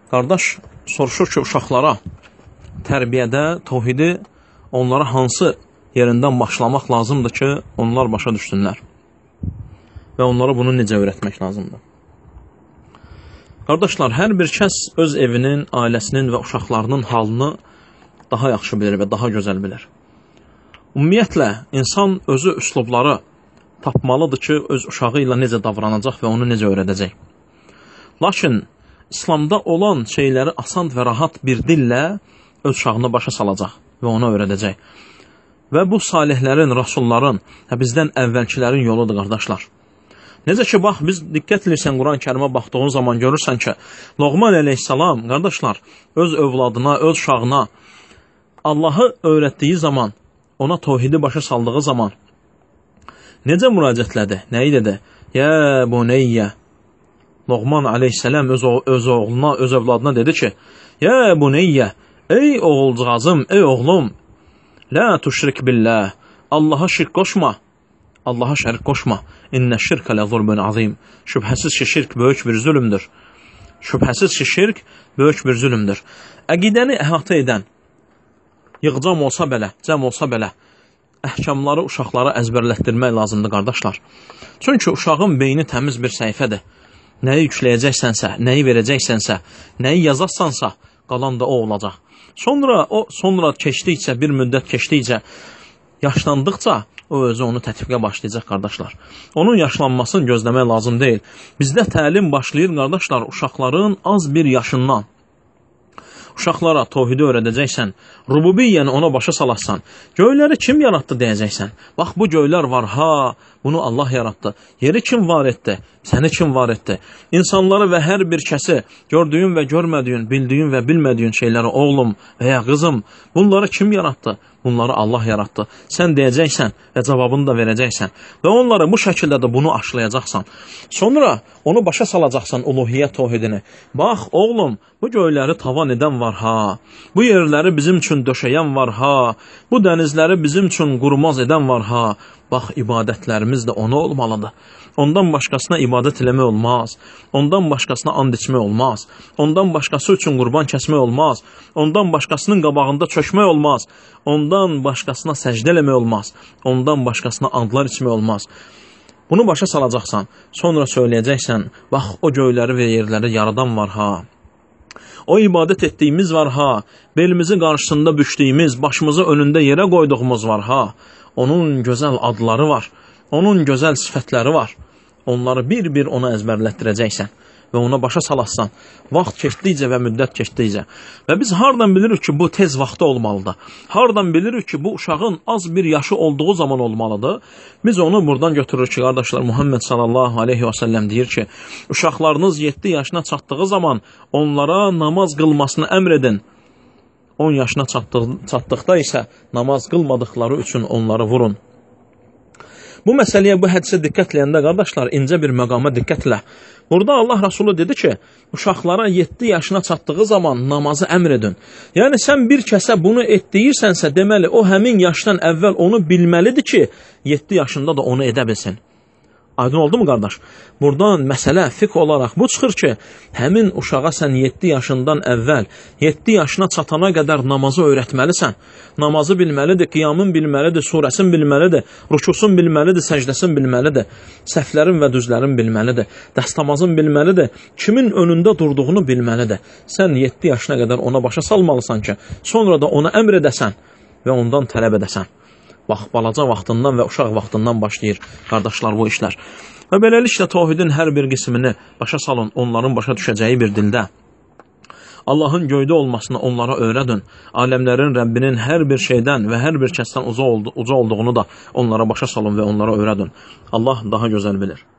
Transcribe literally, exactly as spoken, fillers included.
Qardaş soruşur ki, uşaqlara tərbiyədə təvhidi onlara hansı yerindən başlamaq lazımdır ki, onlar başa düşsünlər və onlara bunu necə öyrətmək lazımdır? Qardaşlar, hər bir kəs öz evinin, ailəsinin və uşaqlarının halını daha yaxşı bilir və daha gözəl bilir. Ümumiyyətlə, insan özü üslubları tapmalıdır ki, öz uşağı ilə necə davranacaq və onu necə öyrədəcək. Lakin, İslamda olan şeyləri asan və rahat bir dillə öz uşağını başa salacaq və ona öyrədəcək. Və bu salihlərin, rasulların və bizdən əvvəlkilərin yoludur, qardaşlar. Necə ki, bax, biz diqqət edirsən Quran-ı Kərimə baxdığın zaman görürsən ki, Loğman əleyhissalam, qardaşlar, öz övladına, öz uşağına Allahı öyrətdiyi zaman, ona təvhidi başa saldığı zaman necə müraciətlədi? Nəyi dedi? Yə buneyyə. Loğman aleyhissalam öz, öz oğluna, öz övladına dedi ki, Yə buneyyə, ey oğulcağızım, ey oğlum, la tuşrik billah, Allaha şirk qoşma, Allaha şərik qoşma, innə şirkə lə zulmün azim, şübhəsiz ki, şirk böyük bir zülümdür, şübhəsiz ki, şirk böyük bir zülümdür. Əqidəni əhatə edən, yığcam olsa belə, cəm olsa belə, əhkamları uşaqlara əzbərlətdirmək lazımdır, qardaşlar. Çünki uşağın beyni təmiz bir səhifədir. Nəyi yükləyəcəksənsə, nəyi verəcəksənsə, nəyi yazarsansa, qalan da o olacaq. Sonra o, sonra keçdikcə, bir müddət keçdikcə, yaşlandıqca, o özü onu tətbiqə başlayacaq, qardaşlar. Onun yaşlanmasını gözləmək lazım deyil. Bizdə təlim başlayır, qardaşlar, uşaqların az bir yaşından. Uşaqlara təvhidi öyrədəcəksən, rububiyyəni ona başa salarsan, göyləri kim yaratdı deyəcəksən. Bax, bu göylər var, ha, bunu Allah yaratdı. Yeri kim var etdi? Səni kim var etdi? İnsanları və hər bir kəsi, gördüyün və görmədiyin, bildiyin və bilmədiyin şeyləri, oğlum və ya qızım, bunları kim yaratdı? Bunları Allah yaratdı. Sən deyəcəksən və cavabını da verəcəksən. Və onlara bu şəkildə də bunu aşlayacaqsan. Sonra onu başa salacaqsan uluhiyyət təvhidini. Bax, oğlum, bu göyləri tavan edən var, ha. Bu yerləri bizim üçün döşəyən var, ha. Bu dənizləri bizim üçün qurmaz edən var, ha. Bax, ibadətlərimiz də ona olmalıdır. Ondan başqasına ibadət eləmək olmaz. Ondan başqasına and içmək olmaz. Ondan başqası üçün qurban kəsmək olmaz. Ondan başqasının qabağında çökmək olmaz. Ondan başqasına səcdə eləmək olmaz. Ondan başqasına andlar içmək olmaz. Bunu başa salacaqsan, sonra söyləyəcəksən, bax, o göyləri və yerləri yaradan var, ha. O ibadət etdiyimiz var, ha. Belimizi qarşısında bükdüyümüz, başımızı önündə yerə qoyduğumuz var, ha. Onun gözəl adları var, onun gözəl sifətləri var. Onları bir-bir ona əzbərlətdirəcəksən və ona başa salassan, vaxt keçdikcə və müddət keçdikcə. Və biz hardan bilirik ki, bu tez vaxtda olmalıdır? Hardan bilirik ki, bu uşağın az bir yaşı olduğu zaman olmalıdır? Biz onu buradan götürürük ki, qardaşlar, Muhammed sallallahu aleyhi və səlləm deyir ki, uşaqlarınız yeddi yaşına çatdığı zaman onlara namaz qılmasını əmr edin. on yaşına çatdıqda isə namaz qılmadıqları üçün onları vurun. Bu məsələyə, bu hədisə diqqət eləyəndə, qardaşlar, incə bir məqama diqqət elə. Burada Allah Rasulü dedi ki, uşaqlara yeddi yaşına çatdığı zaman namazı əmr edin. Yəni, sən bir kəsə bunu etdiyirsənsə, deməli, o həmin yaşdan əvvəl onu bilməlidir ki, yeddi yaşında da onu edə bilsin. Aydın oldu mu, qardaş? Buradan məsələ fiqh olaraq bu çıxır ki, həmin uşağa sən yeddi yaşından əvvəl, yeddi yaşına çatana qədər namazı öyrətməlisən. Namazı bilməlidir, qiyamın bilməlidir, surəsin bilməlidir, rükusun bilməlidir, səcdəsin bilməlidir, səhvlərin və düzlərin bilməlidir, dəstəmazın bilməlidir, kimin önündə durduğunu bilməlidir. Sən yeddi yaşına qədər ona başa salmalısan ki, sonra da ona əmr edəsən və ondan tələb edəsən. Bax, balaca vaxtından və uşaq vaxtından başlayır, qardaşlar, bu işlər. Və beləliklə, təvhidin hər bir qismini başa salın, onların başa düşəcəyi bir dildə. Allahın göydə olmasını onlara öyrədin. Aləmlərin Rəbbinin hər bir şeydən və hər bir kəsdən uca olduğunu da onlara başa salın və onlara öyrədin. Allah daha gözəl bilir.